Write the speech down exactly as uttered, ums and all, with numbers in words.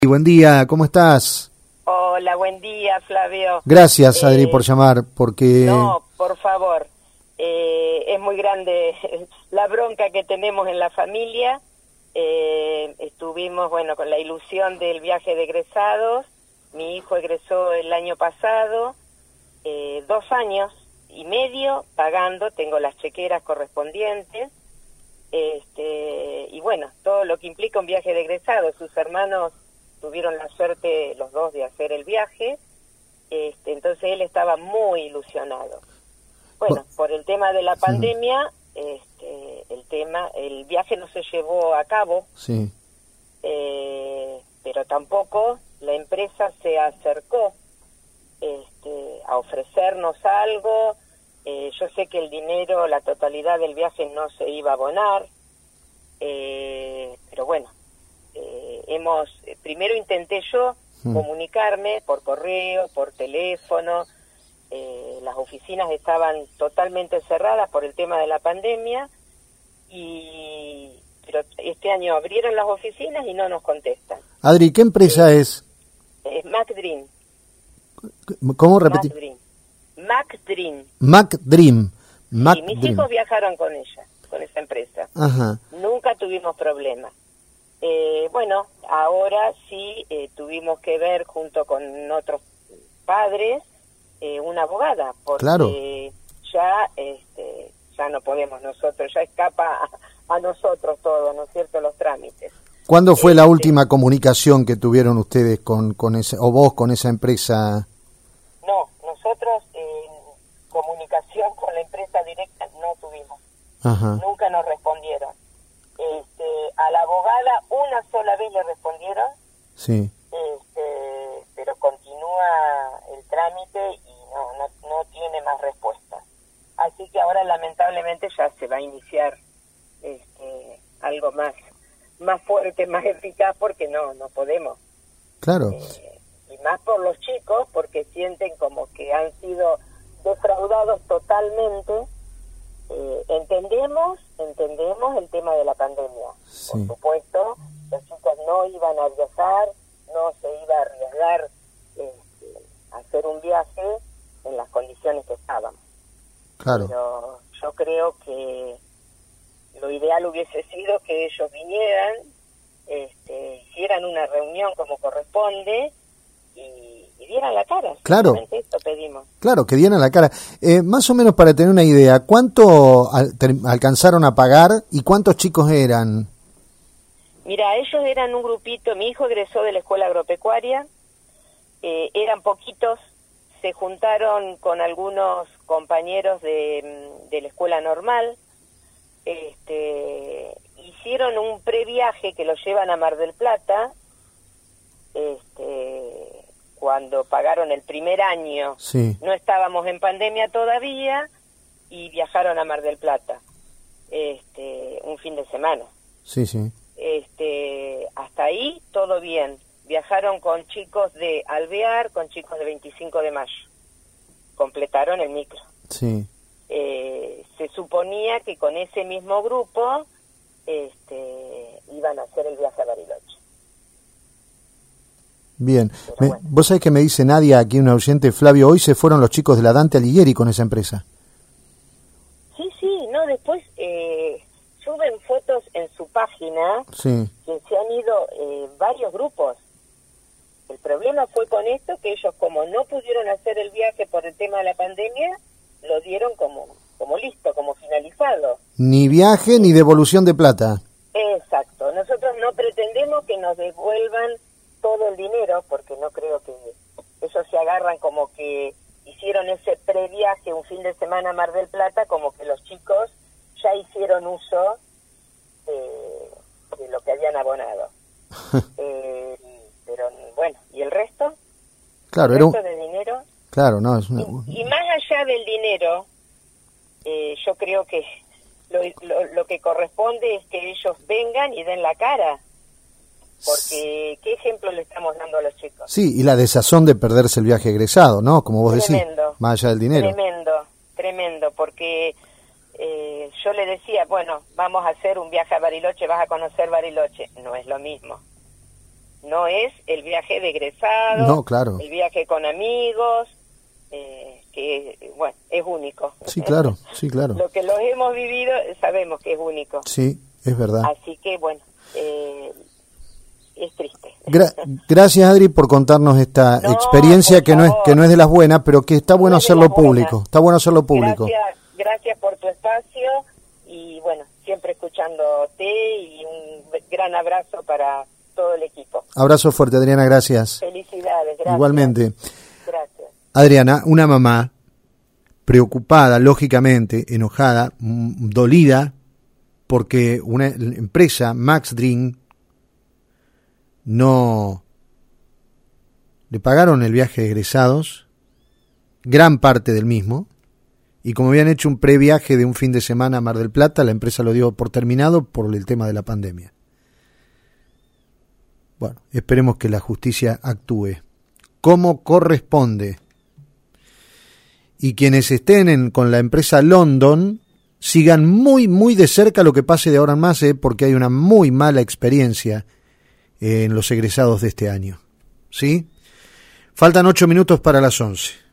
Y buen día, ¿cómo estás? Hola, buen día, Flavio. Gracias, Adri, eh, por llamar, porque... No, por favor, eh, es muy grande la bronca que tenemos en la familia. Eh, estuvimos, bueno, con la ilusión del viaje de egresados. Mi hijo egresó el año pasado, eh, dos años y medio pagando, tengo las chequeras correspondientes. Este, y bueno, todo lo que implica un viaje de egresados. Sus hermanos tuvieron la suerte los dos de hacer el viaje, este, entonces él estaba muy ilusionado. Bueno, por el tema de la pandemia, este, el tema, el viaje no se llevó a cabo, sí. eh, pero tampoco la empresa se acercó este, a ofrecernos algo. Eh, yo sé que el dinero, la totalidad del viaje no se iba a abonar, eh, pero bueno, eh, hemos, eh, primero intenté yo hmm. comunicarme por correo, por teléfono, eh, las oficinas estaban totalmente cerradas por el tema de la pandemia, y pero este año abrieron las oficinas y no nos contestan. Adri, ¿qué empresa eh, es? Es MacDream. ¿Cómo repetir? MacDream. MacDream. MacDream. Mac Sí, mis Dream. hijos viajaron con ella, con esa empresa. Ajá. Nunca tuvimos problemas. Eh, bueno, ahora sí eh, tuvimos que ver junto con otros padres eh, una abogada, porque claro. ya este, ya no podemos nosotros, ya escapa a, a nosotros todo, ¿no es cierto?, los trámites. ¿Cuándo fue este, la última comunicación que tuvieron ustedes con, con ese, o vos con esa empresa? No, nosotros eh, comunicación con la empresa directa no tuvimos. Ajá. Nunca nos respondieron. Este, a la abogada una sola vez le respondieron, sí. este, pero continúa el trámite y no, no, no tiene más respuesta. Así que ahora lamentablemente ya se va a iniciar este, algo más, más fuerte, más eficaz, porque no, no podemos. Claro. Eh, y más por los chicos, porque sienten como que han sido defraudados totalmente. Eh, entendemos, entendemos el tema de la pandemia. Sí. Por supuesto, los chicos no iban a viajar, no se iba a arriesgar este, a hacer un viaje en las condiciones que estaban. Claro. Pero yo creo que lo ideal hubiese sido que ellos vinieran, este, hicieran una reunión como corresponde y, y dieran la cara. Claro. Esto pedimos. Claro, que dieran la cara. Eh, más o menos para tener una idea, ¿cuánto al, ter, alcanzaron a pagar y cuántos chicos eran? Mira, ellos eran un grupito, mi hijo egresó de la escuela agropecuaria, eh, eran poquitos, se juntaron con algunos compañeros de, de la escuela normal, este, hicieron un previaje que los llevan a Mar del Plata, este, cuando pagaron el primer año, sí. no estábamos en pandemia todavía, y viajaron a Mar del Plata, este, un fin de semana. Sí, sí. Este, hasta ahí todo bien. Viajaron con chicos de Alvear, con chicos de veinticinco de mayo. Completaron el micro. Sí. Eh, se suponía que con ese mismo grupo este, iban a hacer el viaje a Bariloche. Bien. Me, bueno. Vos sabés que me dice Nadia, aquí una oyente, Flavio, hoy se fueron los chicos de la Dante Alighieri con esa empresa. Sí, sí, no, después eh, suben fotos en su página, sí. que se han ido eh, varios grupos. El problema fue con esto, que ellos como no pudieron hacer el viaje por el tema de la pandemia, lo dieron como, como listo, como finalizado. Ni viaje ni devolución de plata. Exacto. Nosotros no pretendemos que nos devuelvan todo el dinero, porque no creo que ellos se agarran como que hicieron ese previaje un fin de semana a Mar del Plata, como que los chicos ya hicieron uso de, de lo que habían abonado. eh, pero bueno, ¿y el resto? Claro, ¿El era un... resto de dinero? Claro, no, es una... y, y más allá del dinero, eh, yo creo que lo, lo, lo que corresponde es que ellos vengan y den la cara, porque ¿qué ejemplo le estamos dando a los chicos? Sí, y la desazón de perderse el viaje egresado, ¿no? Como vos tremendo, decís, más allá del dinero. Tremendo, tremendo, porque eh, yo le decía, bueno, vamos a hacer un viaje a Bariloche, vas a conocer Bariloche. No es lo mismo. no es el viaje de egresados, no, claro. el viaje con amigos, eh, que, bueno, es único. Sí, claro, sí, claro. Lo que los hemos vivido sabemos que es único. Sí, es verdad. Así que, bueno, eh, es triste. Gra- gracias, Adri, por contarnos esta No, experiencia que no, es, favor. que no es de las buenas, pero que está bueno No es de hacerlo las buenas. público. Está bueno hacerlo público. Gracias, gracias por tu espacio y, bueno, siempre escuchándote y un gran abrazo para todo el equipo. Abrazo fuerte, Adriana, gracias. Felicidades, gracias. Igualmente. Gracias. Adriana, una mamá preocupada, lógicamente, enojada, m- dolida, porque una empresa, Max Dream, no le pagaron el viaje de egresados, gran parte del mismo, y como habían hecho un previaje de un fin de semana a Mar del Plata, la empresa lo dio por terminado por el tema de la pandemia. Bueno, esperemos que la justicia actúe como corresponde. Y quienes estén en, con la empresa London, sigan muy, muy de cerca lo que pase de ahora en más, eh, porque hay una muy mala experiencia eh, en los egresados de este año. ¿Sí? Faltan ocho minutos para las once.